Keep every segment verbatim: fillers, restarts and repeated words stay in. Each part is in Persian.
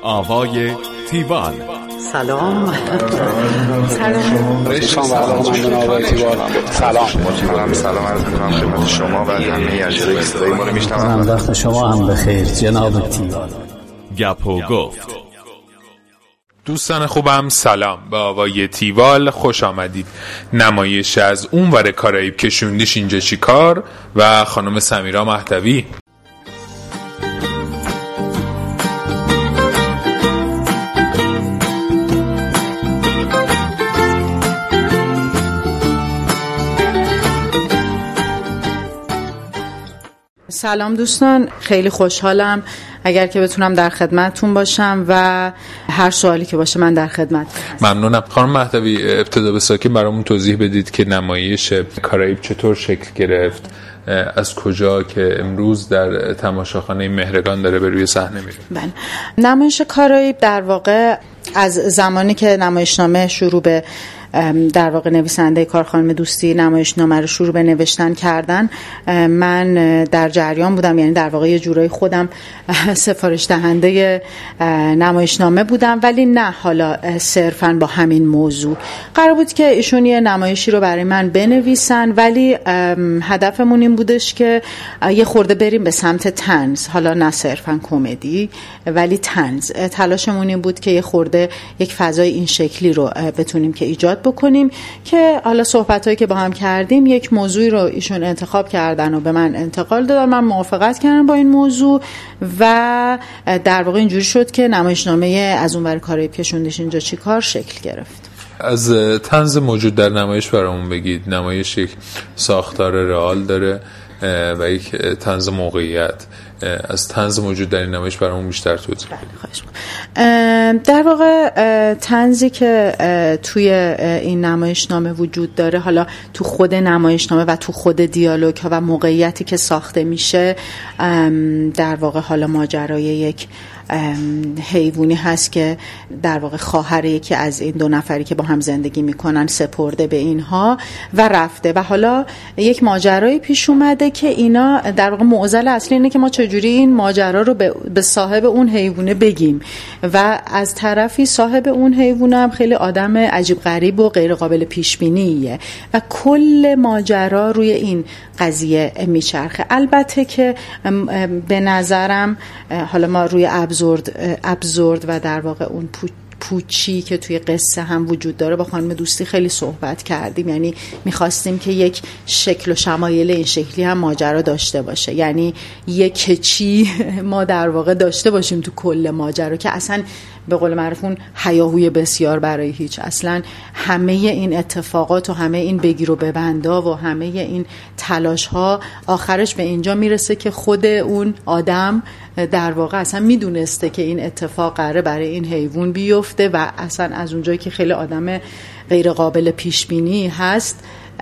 آوای تیوال. سلام. سلام. سلام. سلام عرض می‌کنم خدمت شما و همه اجرای صدای ما رو میشنوم. وقت شما هم بخیر جناب تیوال. گپ و گفت. دوستان خوبم سلام، به آوای تیوال خوش آمدید. نمایش از اونور کارائیب کشوندیش اینجا چی کار و خانم سمیرا مهدوی. سلام دوستان، خیلی خوشحالم اگر که بتونم در خدمتتون باشم و هر سوالی که باشه من در خدمت هستم. ممنونم. خانم مهدوی، ابتدا به ساکن برامون توضیح بدید که نمایش کارائیب چطور شکل گرفت، از کجا که امروز در تماشاخانه مهرگان داره به روی صحنه میره. بله، نمایش کارائیب در واقع از زمانی که نمایشنامه شروع به در واقع نویسنده کار خانم دوستی نمایشنامه رو شروع به نوشتن کردن، من در جریان بودم، یعنی در واقع یه جورایی خودم سفارش دهنده نمایشنامه بودم، ولی نه حالا صرفاً با همین موضوع. قرار بود که ایشون یه نمایشی رو برای من بنویسن، ولی هدفمون این بودش که یه خورده بریم به سمت طنز، حالا نه صرفاً کمدی ولی طنز. تلاشمون این بود که یه خورده یک فضای این شکلی رو بتونیم که ایجاد بکنیم که حالا صحبتایی که با هم کردیم، یک موضوعی رو ایشون انتخاب کردن و به من انتقال دادن، من موافقت کردم با این موضوع و در واقع اینجوری شد که نمایشنامه از اونور کارائیب کشوندیش اینجا چی کار شکل گرفت. از طنز موجود در نمایش برامون بگید. نمایش یک ساختار رئال داره و یک طنز موقعیت. از طنز موجود در این نمایش برامون بیشتر توضیح بدید. خواهش می‌کنم. در واقع طنزی که توی این نمایشنامه وجود داره، حالا تو خود نمایشنامه و تو خود دیالوگ ها و موقعیتی که ساخته میشه، در واقع حالا ماجرای یک حیوانی هست که در واقع خواهر یکی از این دو نفری که با هم زندگی میکنن سپرده به اینها و رفته و حالا یک ماجرایی پیش اومده که اینا در واقع معضل اصلی اینه که ما چجوری این ماجرا رو به صاحب اون حیوانه بگیم و از طرفی صاحب اون حیوانه هم خیلی آدم عجیب غریب و غیر قابل پیش بینیه و کل ماجرا روی این قضیه میچرخه. البته که به نظرم حالا ما روی ابزورد ابزورد و در واقع اون پوچی که توی قصه هم وجود داره با خانم دوستی خیلی صحبت کردیم، یعنی میخواستیم که یک شکل و شمایل این شکلی هم ماجرا داشته باشه، یعنی یک کچی ما در واقع داشته باشیم تو کل ماجرا که اصلا به قول معروف اون هیاهوی بسیار برای هیچ، اصلا همه این اتفاقات و همه این بگیر و ببندا و همه این تلاش ها آخرش به اینجا میرسه که خود اون آدم در واقع اصلا میدونسته که این اتفاق قراره برای این حیوان بیفته و اصلا از اونجایی که خیلی آدم غیر قابل پیش بینی هست،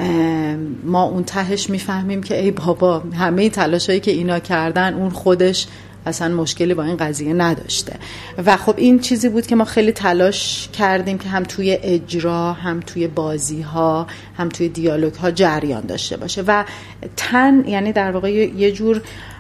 ما اون تهش میفهمیم که ای بابا همه تلاشایی که اینا کردن اون خودش اصلا مشکلی با این قضیه نداشته. و خب این چیزی بود که ما خیلی تلاش کردیم که هم توی اجرا، هم توی بازی ها، هم توی دیالوگ ها جریان داشته باشه و تن، یعنی در واقع یه جور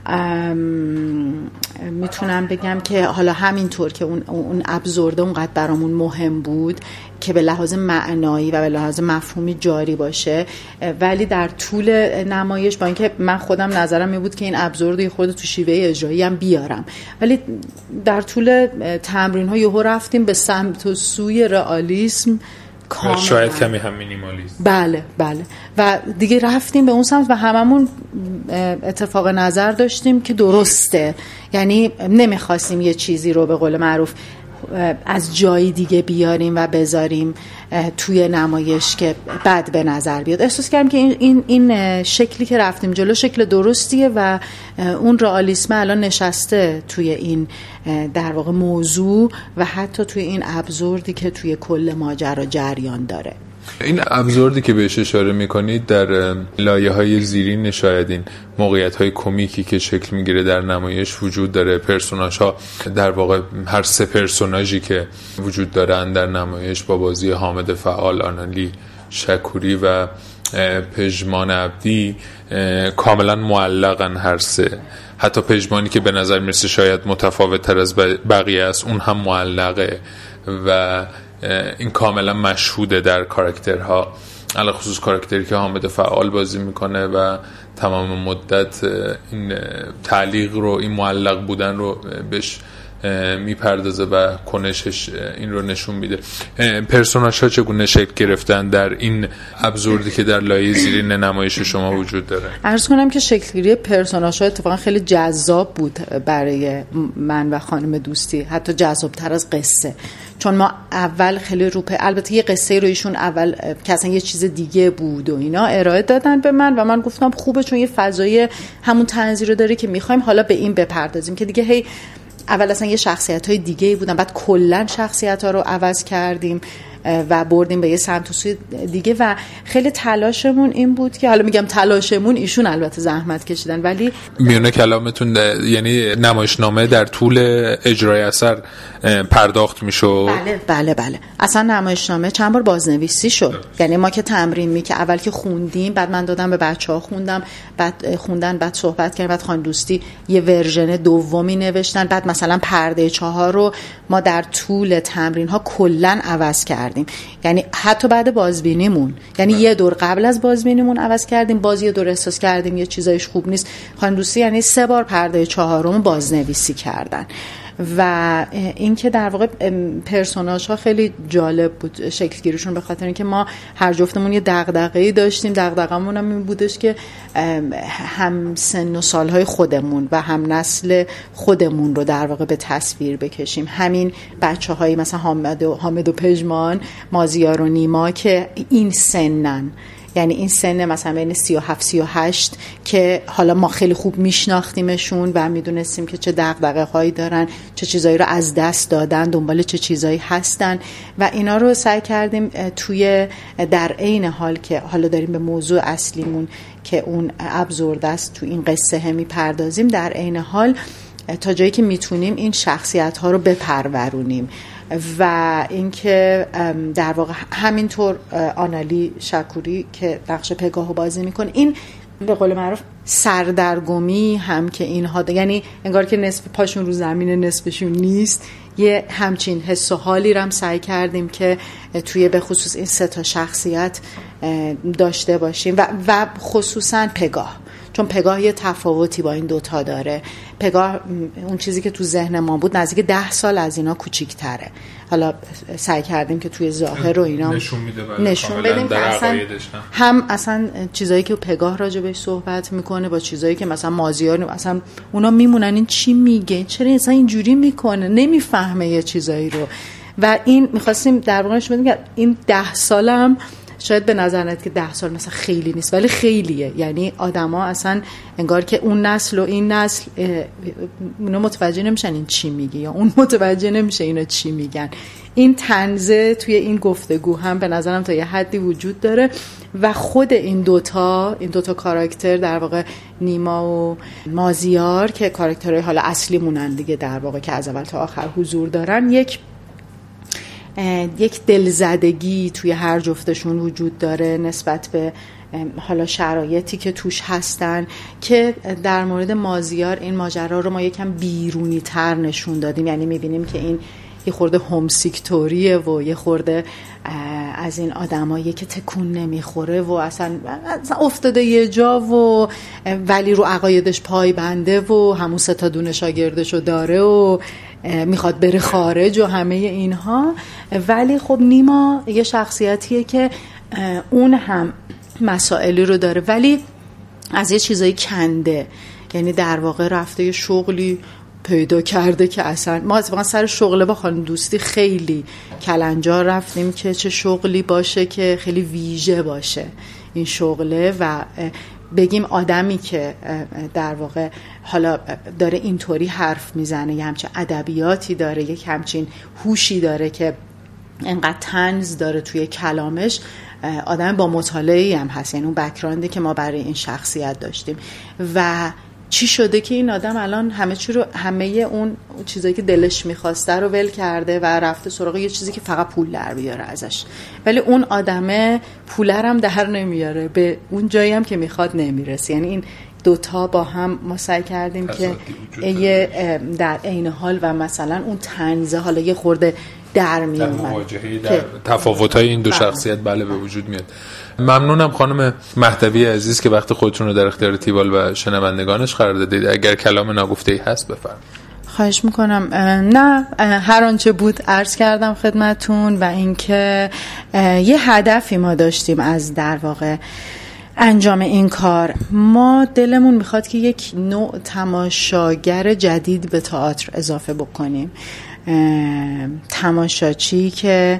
میتونم بگم که حالا همینطور که اون اون ابزورده اونقدر برامون مهم بود که به لحاظ معنایی و به لحاظ مفهومی جاری باشه، ولی در طول نمایش با اینکه من خودم نظرم می بود که این ابزورد خود تو شیوه اجرایی هم بیارم، ولی در طول تمرین ها یهو رفتیم به سمت و سوی رئالیسم کاملا، شاید کمی هم مینیمالیسم. بله بله و دیگه رفتیم به اون سمت و هممون اتفاق نظر داشتیم که درسته، یعنی نمیخواستیم یه چیزی رو به قول معروف از جای دیگه بیاریم و بذاریم توی نمایش که بد به نظر بیاد. احساس کردم که این این این شکلی که رفتیم جلو شکل درستیه و اون رئالیسم الان نشسته توی این در واقع موضوع و حتی توی این ابزوردی که توی کل ماجرا جریان داره. این ابزوردی که بهش اشاره میکنید در لایه‌های زیرین شاید این موقعیت‌های کمیکی که شکل میگیره در نمایش وجود داره. پرسوناژها در واقع هر سه پرسوناژی که وجود دارن در نمایش با بازی حامد فعال، آنالی شکوری و پژمان عبدی کاملا معلقن. هر سه حتی پژمانی که به نظر میرسه شاید متفاوت تر از بقیه است اون هم معلقه و این کاملا مشهوده در کاراکترها، علاوه خصوص کاراکتری که حامد فعال بازی میکنه و تمام مدت این تعلیق رو، این معلق بودن رو بهش میپردازه و کنشش این رو نشون میده. پرسوناژ ها چگونه شکل گرفتن در این ابزوردی که در لایه زیرین نمایش شما وجود داره؟ عرض کنم که شکلگیری پرسوناژ ها اتفاقا خیلی جذاب بود برای من و خانم دوستی، حتی جذابتر از قصه، چون ما اول خیلی رو په البته یه قصه رو ایشون اول که اصلا یه چیز دیگه بود و اینا ارائه دادن به من و من گفتم خوبه چون یه فضای همون طنزی رو داره که میخوایم حالا به این بپردازیم که دیگه هی اول اصلا یه شخصیت‌های دیگه‌ای بودن، بعد کلاً شخصیت‌ها رو عوض کردیم و بردیم به یه سمت و سوی دیگه و خیلی تلاشمون این بود که حالا میگم تلاشمون، ایشون البته زحمت کشیدن ولی میونه کلامتون یعنی نمایشنامه در طول اجرای اثر پرداخت میشه؟ بله بله بله اصلا نمایشنامه چند بار بازنویسی شد، یعنی ما که تمرین می که اول که خوندیم، بعد من دادم به بچه‌ها خوندم، بعد خوندن، بعد صحبت کردن، بعد خانم دوستی یه ورژن دومی نوشتن، بعد مثلا پرده چهار رو ما در طول تمرین ها کلا عوض کردیم، یعنی حتی بعد بازبینیمون، یعنی یه دور قبل از بازبینیمون عوض کردیم، باز یه دور احساس کردیم یه چیزایش خوب نیست، خانم دوستی یعنی سه بار پرده چهارم بازنویسی کردن. و این که در واقع پرسوناژ ها خیلی جالب بود شکلگیریشون، به خاطر اینکه ما هر جفتمون یه دغدغه‌ای داشتیم، دغدغه‌مون هم این بودش که هم سن و سالهای خودمون و هم نسل خودمون رو در واقع به تصویر بکشیم. همین بچه‌های مثلا حامد و حامد و پژمان، مازیار و نیما که این سنن، یعنی این سن مثلا بین سی و هفت سی و هشت که حالا ما خیلی خوب میشناختیمشون و میدونستیم که چه دغدغه هایی دارن، چه چیزایی رو از دست دادن، دنبال چه چیزایی هستن و اینا رو سعی کردیم توی در عین حال که حالا داریم به موضوع اصلیمون که اون ابزورد است تو این قصه هم میپردازیم، در عین حال تا جایی که میتونیم این شخصیت ها رو بپرورونیم و اینکه در واقع همینطور آنالی شکوری که نقش پگاهو بازی میکنه، این به قول معروف سردرگمی هم که اینها، یعنی انگار که نصف پاشون رو زمین نصفشون نیست، یه همچین حس و حالی رو هم سعی کردیم که توی به خصوص این سه تا شخصیت داشته باشیم و و خصوصا پگاه، چون پگاه یه تفاوتی با این دوتا داره. پگاه اون چیزی که تو ذهن ما بود نزدیک ده سال از اینا کوچیک‌تره، حالا سعی کردیم که توی ظاهر و اینا نشون میده نشون بدیم که اصلا هم اصلا چیزایی که پگاه راجع بهش صحبت میکنه با چیزایی که مثلا مازیار اصلا اونا میمونن این چی میگه، چرا اصلا اینجوری میکنه، نمیفهمه یه چیزایی رو. و این میخواستیم در واقع نشون بدیم که این ده سالم شاید به نظر نیاد که ده سال مثلا خیلی نیست ولی خیلیه، یعنی آدما اصلا انگار که اون نسل و این نسل اونا متوجه نمیشن این چی میگه یا اون متوجه نمیشه اینا چی میگن. این طنزه توی این گفتگو هم به نظرم تا یه حدی وجود داره و خود این دوتا این دوتا کاراکتر در واقع نیما و مازیار که کاراکترهای حالا اصلی مونن دیگه در واقع که از اول تا آخر حضور دارن، یک یک دلزدگی توی هر جفتشون وجود داره نسبت به حالا شرایطی که توش هستن که در مورد مازیار این ماجرا رو ما یکم بیرونی تر نشون دادیم، یعنی میبینیم که این یه خورده هومسیکتوریه و یه خورده از این آدمایی که تکون نمیخوره و اصلا, اصلا افتاده یه جا و ولی رو عقایدش پای بنده و همون سه تا دونه شاگردشو داره و میخواد بره خارج و همه اینها. ولی خب نیما یه شخصیتیه که اون هم مسائلی رو داره ولی از یه چیزایی کنده، یعنی در واقع رفته یه شغلی پیدا کرده که اصلا ما اتفاقا سر شغله با خانم دوستی خیلی کلنجار رفتیم که چه شغلی باشه که خیلی ویژه باشه این شغله و بگیم آدمی که در واقع حالا داره اینطوری حرف میزنه، یه همچین ادبیاتی داره، یک همچین هوشی داره که انقدر طنز داره توی کلامش، آدم با مطالعه‌ای هم هست، یعنی اون بک‌گراندی که ما برای این شخصیت داشتیم. و چی شده که این آدم الان همه چی رو، همه اون چیزایی که دلش می‌خواسته رو ول کرده و رفته سراغ یه چیزی که فقط پول در بیاره ازش، ولی اون آدمه پولر هم در نمیاره، به اون جایی هم که میخواد نمیرسه. یعنی این دوتا با هم ما سعی کردیم که یه در عین حال و مثلا اون طنزه حالا یه خورده در می اومد، در مواجهه در تفاوت‌های این دو بله. شخصیت بله به وجود میاد. ممنونم خانم مهدوی عزیز که وقت خودتون رو در اختیار تیوال و شنوندگانش قرار دادید. اگر کلام ناگفته‌ای هست بفرمایید. خواهش میکنم. نه، هر آنچه بود عرض کردم خدمتون و اینکه یه هدفی ما داشتیم از در واقع انجام این کار. ما دلمون میخواد که یک نوع تماشاگر جدید به تئاتر اضافه بکنیم، تماشاچی که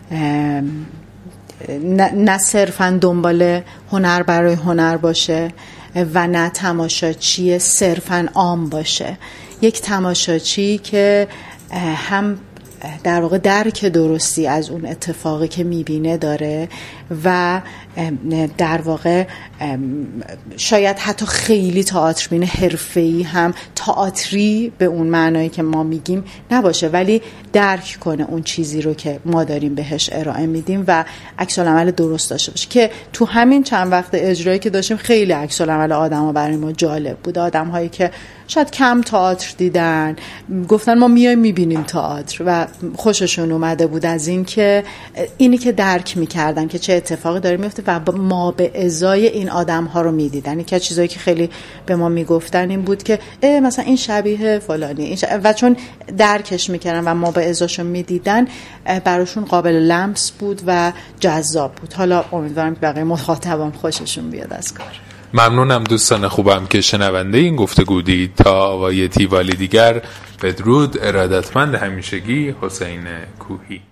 نه صرفاً دنبال هنر برای هنر باشه و نه تماشاچی صرفاً عام باشه، یک تماشاچی که هم در واقع درک درستی از اون اتفاقی که میبینه داره و در واقع شاید حتی خیلی تئاتر بینه حرفه‌ای هم تئاتری به اون معنایی که ما میگیم نباشه، ولی درک کنه اون چیزی رو که ما داریم بهش ارائه میدیم و عکس العمل درست داشته باشه. که تو همین چند وقت اجرایی که داشتیم خیلی عکس العمل آدما برای ما جالب بود. آدم‌هایی که شاید کم تئاتر دیدن گفتن ما میایم میبینیم تئاتر و خوششون اومده بود از این که اینی که درک میکردن که چه اتفاقی داره میفته و ما به ازای این آدم ها رو میدیدن. یکی از چیزایی که خیلی به ما میگفتن این بود که مثلا این شبیه فلانی این شبیه و چون درکش میکردن و ما به ازاشون میدیدن براشون قابل لمس بود و جذاب بود. حالا امیدوارم که بقیه مخاطبام خوششون بیاد از کار. ممنونم دوستان خوبم که شنونده این گفتگو بودید. تا آوای تیوالی دیگر بدرود. ارادتمند همیشگی حسین کوهی.